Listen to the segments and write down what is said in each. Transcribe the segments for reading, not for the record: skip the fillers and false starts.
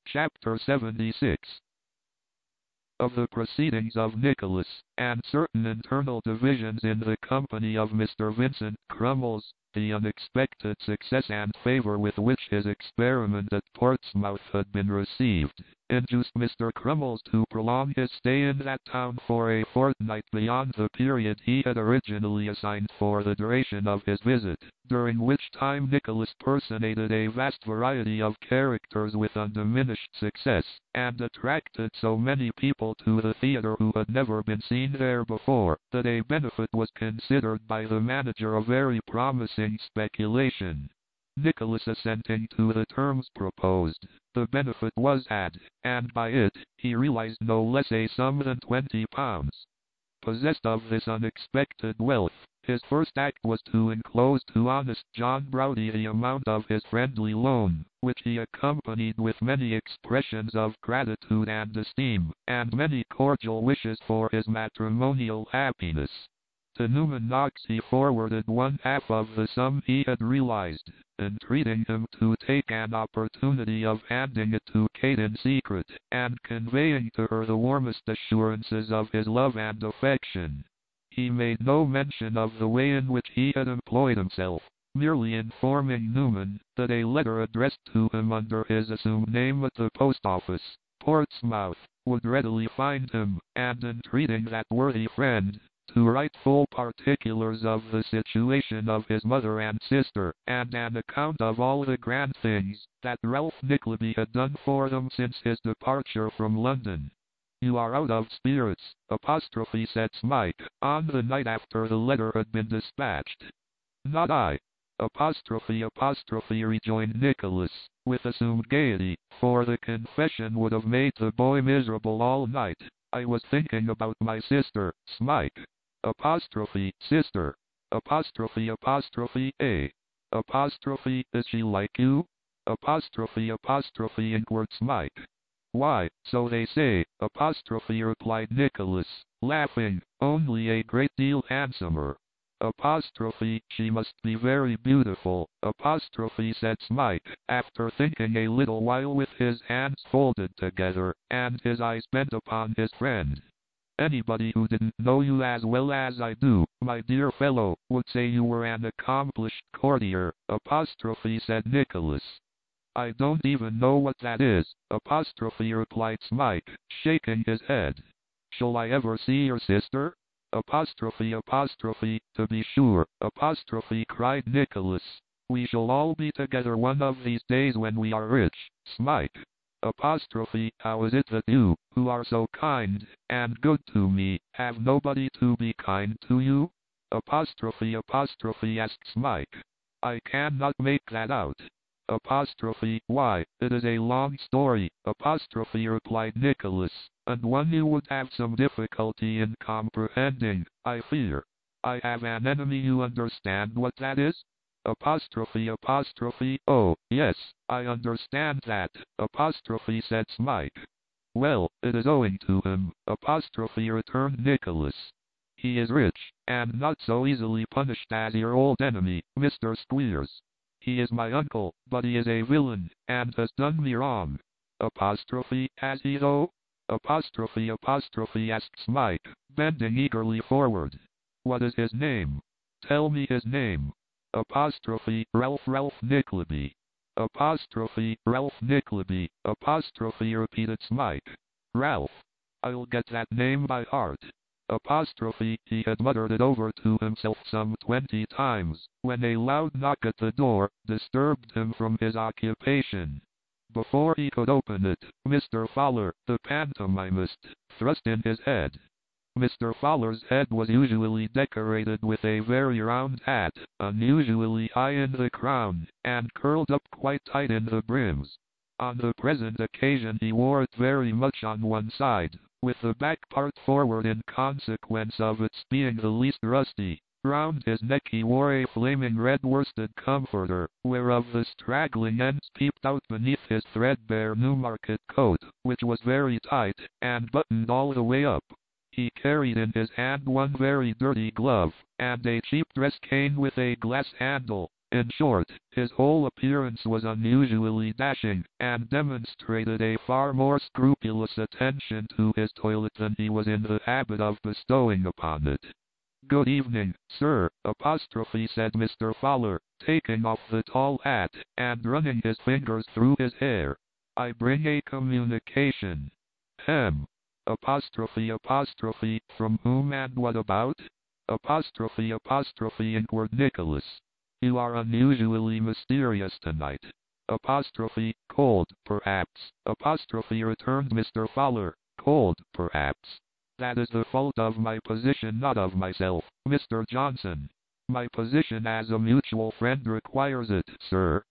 Chapter 76 of the proceedings of Nicholas, and certain internal divisions in the company of Mr. Vincent Crummles, the unexpected success and favour with which his experiment at Portsmouth had been received, induced Mr. Crummles to prolong his stay in that town for a fortnight beyond the period he had originally assigned for the duration of his visit, during which time Nicholas personated a vast variety of characters with undiminished success, and attracted so many people to the theatre who had never been seen there before, that a benefit was considered by the manager a very promising speculation. Nicholas assenting to the terms proposed, the benefit was had, and by it, he realized no less a sum than £20. Possessed of this unexpected wealth, his first act was to enclose to honest John Browdie the amount of his friendly loan, which he accompanied with many expressions of gratitude and esteem, and many cordial wishes for his matrimonial happiness. To Newman Knox he forwarded one half of the sum he had realized, entreating him to take an opportunity of handing it to Kate in secret, and conveying to her the warmest assurances of his love and affection. He made no mention of the way in which he had employed himself, merely informing Newman that a letter addressed to him under his assumed name at the post office, Portsmouth, would readily find him, and entreating that worthy friend to write full particulars of the situation of his mother and sister, and an account of all the grand things that Ralph Nickleby had done for them since his departure from London. "You are out of spirits," said Smike, on the night after the letter had been dispatched. "Not I," rejoined Nicholas, with assumed gaiety, for the confession would have made the boy miserable all night. "I was thinking about my sister, Smike." "Sister." "Is she like you?" inquired Smike. "Why, so they say," replied Nicholas, laughing, "only a great deal handsomer." "She must be very beautiful," said Smike, after thinking a little while with his hands folded together, and his eyes bent upon his friend. "Anybody who didn't know you as well as I do, my dear fellow, would say you were an accomplished courtier," said Nicholas. "I don't even know what that is," replied Smike, shaking his head. "Shall I ever see your sister?" "To be sure," cried Nicholas. "We shall all be together one of these days when we are rich, Smike." "How is it that you, who are so kind and good to me, have nobody to be kind to you?" asked Smike. "I cannot make that out." "Why, it is a long story," replied Nicholas, "and one you would have some difficulty in comprehending, I fear. I have an enemy, you understand what that is?" "Oh, yes, I understand that," said Smike. "Well, it is owing to him," returned Nicholas. "He is rich, and not so easily punished as your old enemy, Mr. Squeers. He is my uncle, but he is a villain, and has done me wrong." "Has he though?" asked Smike, bending eagerly forward. "What is his name? Tell me his name." "Ralph Nickleby." "Ralph Nickleby," repeated Smike. "Ralph. I'll get that name by heart." He had muttered it over to himself some 20 times, when a loud knock at the door disturbed him from his occupation. Before he could open it, Mr. Fowler, the pantomimist, thrust in his head. Mr. Fowler's head was usually decorated with a very round hat, unusually high in the crown, and curled up quite tight in the brims. On the present occasion he wore it very much on one side, with the back part forward in consequence of its being the least rusty. Round his neck he wore a flaming red worsted comforter, whereof the straggling ends peeped out beneath his threadbare Newmarket coat, which was very tight, and buttoned all the way up. He carried in his hand one very dirty glove, and a cheap dress cane with a glass handle. In short, his whole appearance was unusually dashing, and demonstrated a far more scrupulous attention to his toilet than he was in the habit of bestowing upon it. "Good evening, sir," said Mr. Fowler, taking off the tall hat, and running his fingers through his hair. "I bring a communication." "Hem! From whom and what about?" Inquired Nicholas. "You are unusually mysterious tonight." "Cold, perhaps," returned Mr. Fowler. "Cold, perhaps. That is the fault of my position, not of myself, Mr. Johnson. My position as a mutual friend requires it, sir."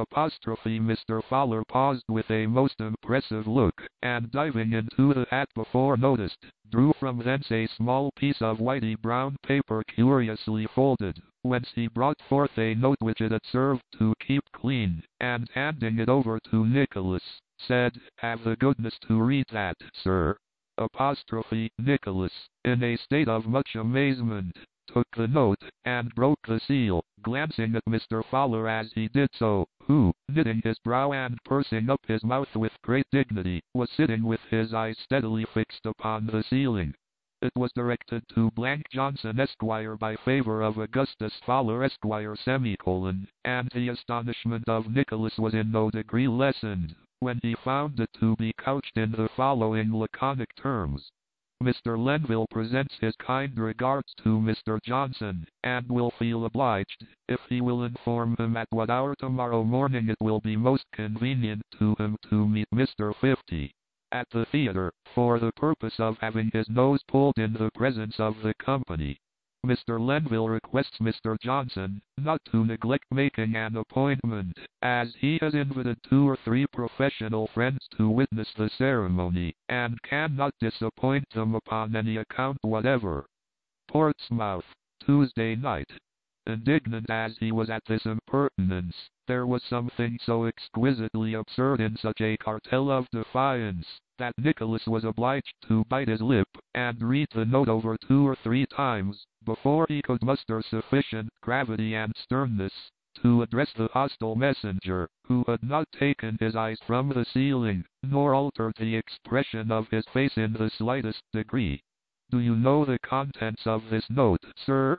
Mr. Fowler paused with a most impressive look, and diving into the hat before noticed, drew from thence a small piece of whitey brown paper curiously folded, whence he brought forth a note which it had served to keep clean, and handing it over to Nicholas, said, "Have the goodness to read that, sir." Nicholas, in a state of much amazement, took the note, and broke the seal, glancing at Mr. Fowler as he did so, who, knitting his brow and pursing up his mouth with great dignity, was sitting with his eyes steadily fixed upon the ceiling. It was directed to Johnson Esquire by favor of Augustus Fowler Esquire and the astonishment of Nicholas was in no degree lessened when he found it to be couched in the following laconic terms: "Mr. Lenville presents his kind regards to Mr. Johnson, and will feel obliged, if he will inform him at what hour tomorrow morning it will be most convenient to him to meet Mr. 50 at the theater, for the purpose of having his nose pulled in the presence of the company. Mr. Lenville requests Mr. Johnson not to neglect making an appointment, as he has invited 2 or 3 professional friends to witness the ceremony, and cannot disappoint them upon any account whatever." Portsmouth, Tuesday night. Indignant as he was at this impertinence, there was something so exquisitely absurd in such a cartel of defiance, that Nicholas was obliged to bite his lip, and read the note over 2 or 3 times, before he could muster sufficient gravity and sternness to address the hostile messenger, who had not taken his eyes from the ceiling, nor altered the expression of his face in the slightest degree. "Do you know the contents of this note, sir?"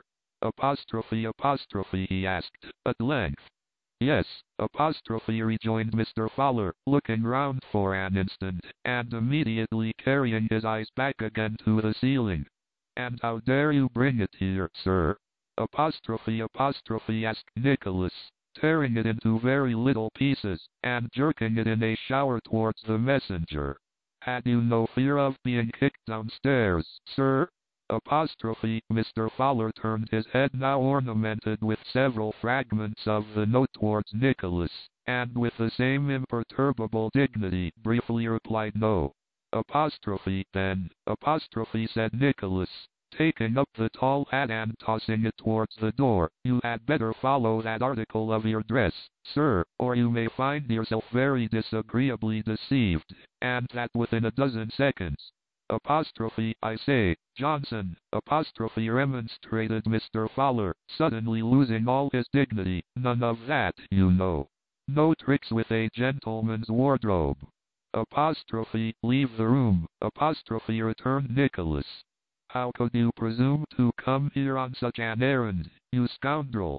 He asked, at length. "Yes," rejoined Mr. Fowler, looking round for an instant, and immediately carrying his eyes back again to the ceiling. "And how dare you bring it here, sir?" asked Nicholas, tearing it into very little pieces, and jerking it in a shower towards the messenger. "Had you no fear of being kicked downstairs, sir?" Mr. Fowler turned his head, now ornamented with several fragments of the note, towards Nicholas, and with the same imperturbable dignity briefly replied, "No." "Then," said Nicholas, taking up the tall hat and tossing it towards the door, "you had better follow that article of your dress, sir, or you may find yourself very disagreeably deceived, and that within a dozen seconds." "I say, Johnson," remonstrated Mr. Fowler, suddenly losing all his dignity, "none of that, you know. No tricks with a gentleman's wardrobe." "Leave the room," returned Nicholas. "How could you presume to come here on such an errand, you scoundrel?"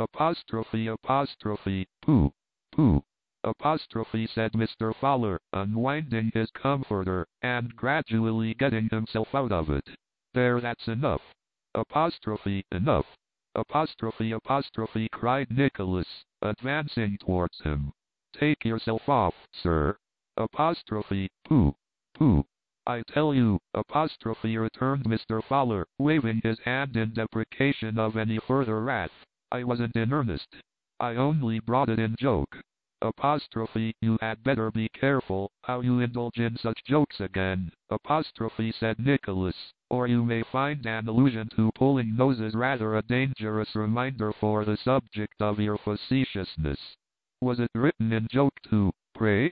"Pooh, pooh," said Mr. Fowler, unwinding his comforter, and gradually getting himself out of it. "There, that's enough." "Enough," cried Nicholas, advancing towards him. "Take yourself off, sir." "Pooh, pooh. I tell you," returned Mr. Fowler, waving his hand in deprecation of any further wrath, "I wasn't in earnest. I only brought it in joke." "You had better be careful how you indulge in such jokes again," said Nicholas, "or you may find an allusion to pulling noses rather a dangerous reminder for the subject of your facetiousness. Was it written in joke too, pray?"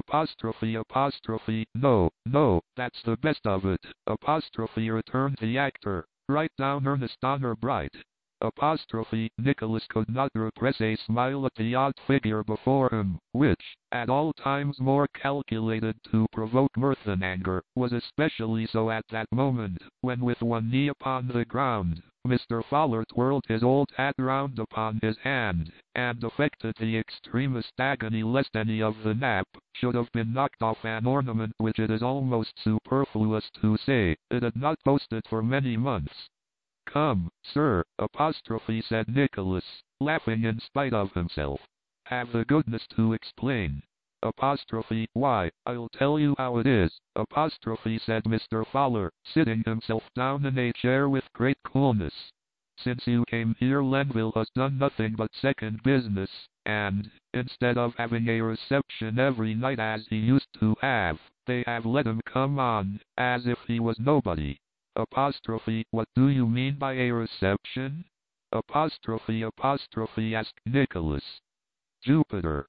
"No, no, that's the best of it," returned the actor. "Write down earnest honor bright." Nicholas could not repress a smile at the odd figure before him, which, at all times more calculated to provoke mirth than anger, was especially so at that moment, when with one knee upon the ground, Mr. Fowler twirled his old hat round upon his hand, and affected the extremest agony lest any of the nap should have been knocked off an ornament which it is almost superfluous to say it had not boasted for many months. "Come, sir," said Nicholas, laughing in spite of himself. "Have the goodness to explain." "Why, I'll tell you how it is," said Mr. Fowler, sitting himself down in a chair with great coolness. "Since you came here Lenville has done nothing but second business, and, instead of having a reception every night as he used to have, they have let him come on, as if he was nobody." "What do you mean by a reception?" asked Nicholas. "Jupiter!"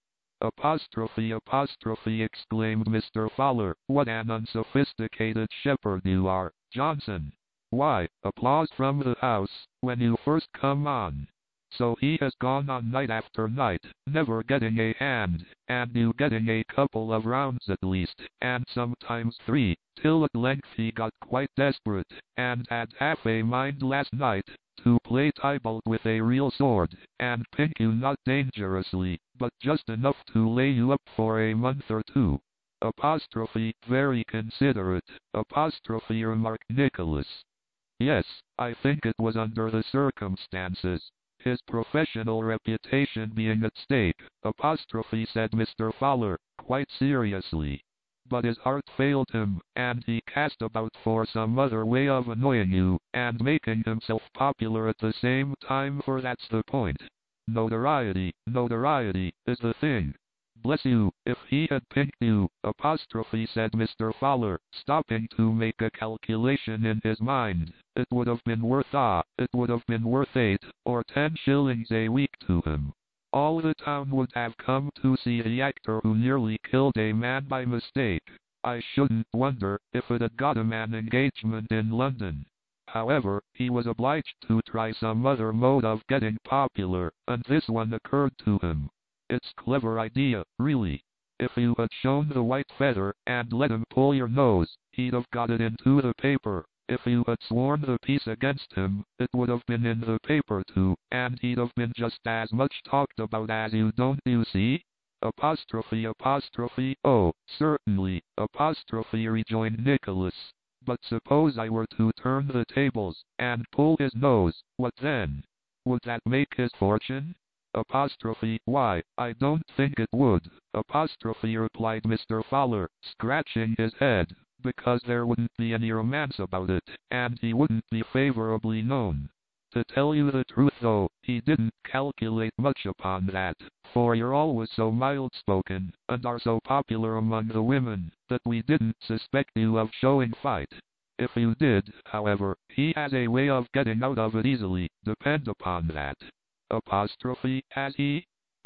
exclaimed Mr. Fowler, "what an unsophisticated shepherd you are, Johnson! Why, applause from the house, when you first come on. So he has gone on night after night, never getting a hand, and you getting a couple of rounds at least, and sometimes 3, till at length he got quite desperate, and had half a mind last night to play Tybalt with a real sword, and pink you not dangerously, but just enough to lay you up for a month or 2. Very considerate, remarked Nicholas. "Yes, I think it was under the circumstances. His professional reputation being at stake," said Mr. Fowler, quite seriously. "But his heart failed him, and he cast about for some other way of annoying you, and making himself popular at the same time, for that's the point. Notoriety is the thing. Bless you, if he had pinked you," said Mr. Fowler, stopping to make a calculation in his mind, "it would have been worth 8 or 10 shillings a week to him. All the town would have come to see the actor who nearly killed a man by mistake. I shouldn't wonder if it had got him an engagement in London. However, he was obliged to try some other mode of getting popular, and this one occurred to him. It's clever idea, really. If you had shown the white feather, and let him pull your nose, he'd have got it into the paper. If you had sworn the peace against him, it would have been in the paper too, and he'd have been just as much talked about as you, don't you see?" "Oh, certainly, rejoined Nicholas. "But suppose I were to turn the tables, and pull his nose, what then? Would that make his fortune?" "Why, I don't think it would," replied Mr. Fowler, scratching his head, "because there wouldn't be any romance about it, and he wouldn't be favorably known. To tell you the truth though, he didn't calculate much upon that, for you're always so mild-spoken, and are so popular among the women, that we didn't suspect you of showing fight. If you did, however, he has a way of getting out of it easily, depend upon that." "Has he?"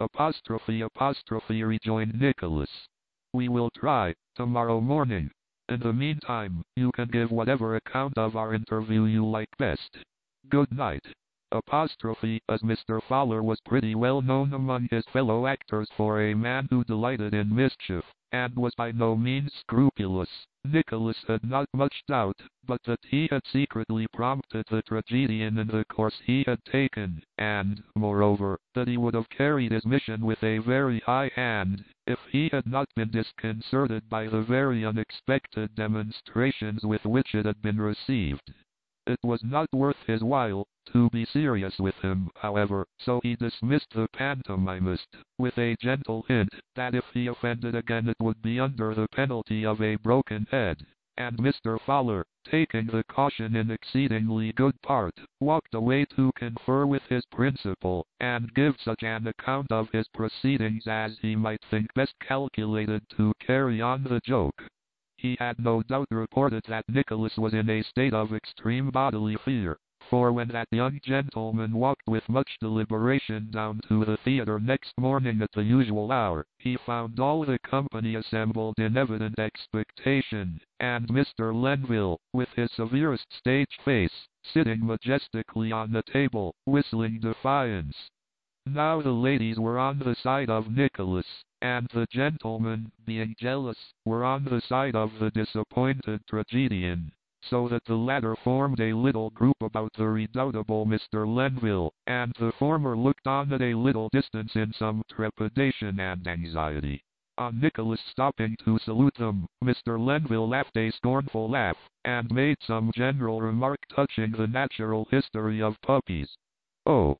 rejoined Nicholas. "We will try, tomorrow morning. In the meantime, you can give whatever account of our interview you like best. Good night." As Mr. Fowler was pretty well known among his fellow actors for a man who delighted in mischief, and was by no means scrupulous, Nicholas had not much doubt but that he had secretly prompted the tragedian in the course he had taken, and, moreover, that he would have carried his mission with a very high hand, if he had not been disconcerted by the very unexpected demonstrations with which it had been received. It was not worth his while to be serious with him, however, so he dismissed the pantomimist, with a gentle hint that if he offended again it would be under the penalty of a broken head, and Mr. Fowler, taking the caution in exceedingly good part, walked away to confer with his principal, and give such an account of his proceedings as he might think best calculated to carry on the joke. He had no doubt reported that Nicholas was in a state of extreme bodily fear, for when that young gentleman walked with much deliberation down to the theatre next morning at the usual hour, he found all the company assembled in evident expectation, and Mr. Lenville, with his severest stage face, sitting majestically on the table, whistling defiance. Now the ladies were on the side of Nicholas, and the gentlemen, being jealous, were on the side of the disappointed tragedian, so that the latter formed a little group about the redoubtable Mr. Lenville, and the former looked on at a little distance in some trepidation and anxiety. On Nicholas stopping to salute them, Mr. Lenville laughed a scornful laugh, and made some general remark touching the natural history of puppies. "Oh!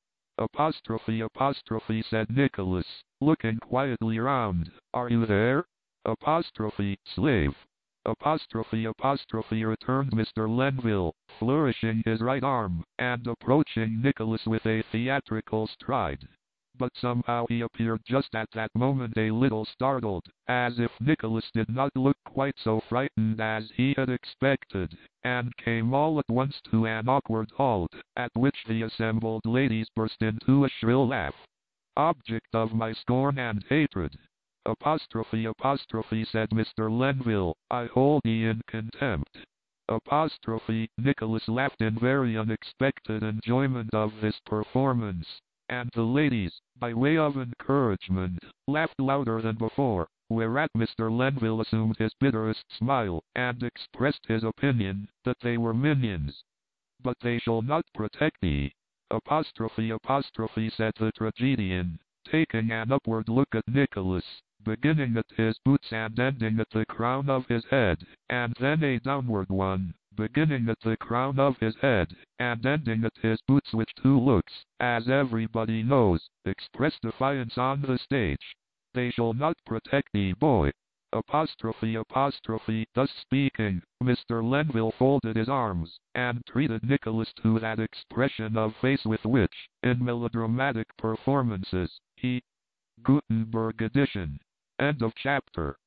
Apostrophe, said Nicholas, looking quietly round. Are you there? Apostrophe, slave. Apostrophe, returned Mr. Lenville, flourishing his right arm, and approaching Nicholas with a theatrical stride. But somehow he appeared just at that moment a little startled, as if Nicholas did not look quite so frightened as he had expected, and came all at once to an awkward halt, at which the assembled ladies burst into a shrill laugh. Object of my scorn and hatred! Apostrophe, said Mr. Lenville, I hold thee in contempt. Apostrophe, Nicholas laughed in very unexpected enjoyment of this performance, and the ladies, by way of encouragement, laughed louder than before, whereat Mr. Lenville assumed his bitterest smile, and expressed his opinion that they were minions. But they shall not protect thee. Apostrophe, said the tragedian, taking an upward look at Nicholas, beginning at his boots and ending at the crown of his head, and then a downward one, beginning at the crown of his head, and ending at his boots, which two looks, as everybody knows, express defiance on the stage. They shall not protect thee, boy. Apostrophe, thus speaking, Mr. Lenville folded his arms, and treated Nicholas to that expression of face with which, in melodramatic performances, he... Gutenberg edition. End of chapter.